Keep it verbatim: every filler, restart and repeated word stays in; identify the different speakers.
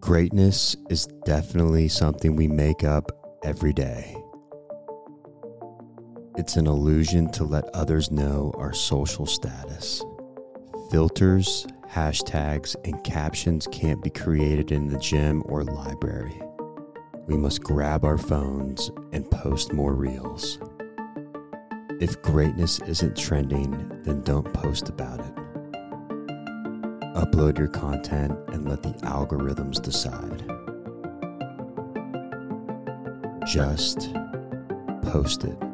Speaker 1: Greatness is definitely something we make up every day. It's an illusion to let others know our social status. Filters, hashtags, and captions can't be created in the gym or library. We must grab our phones and post more reels. If greatness isn't trending, then don't post about it. Upload your content and let the algorithms decide. Just post it.